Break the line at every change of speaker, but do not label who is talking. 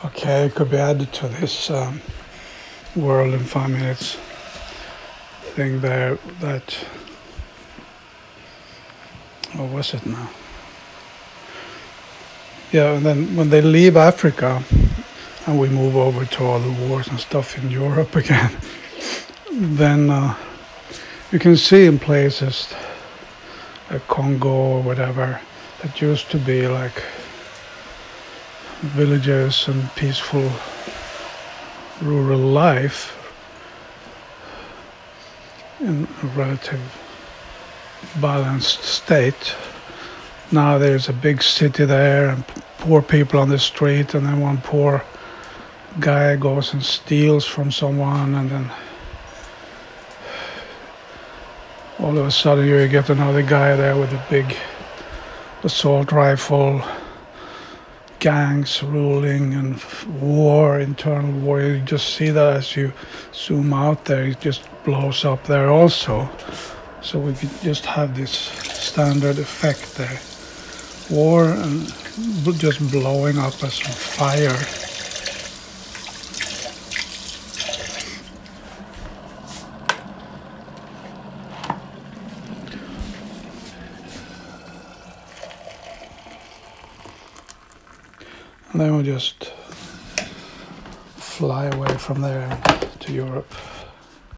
Okay, it could be added to this world in 5 minutes thing there. That, what was it now? Yeah, and then when they leave Africa and we move over to all the wars and stuff in Europe again, then you can see in places like Congo or whatever that used to be like villages and peaceful rural life in a relative balanced state. Now there's a big city there and poor people on the street, and then one poor guy goes and steals from someone, and then all of a sudden you get another guy there with a big assault rifle, gangs ruling and war, internal war. You just see that as you zoom out there, it just blows up there also. So we could just have this standard effect there. War and just blowing up as fire. And then we'll just fly away from there to Europe.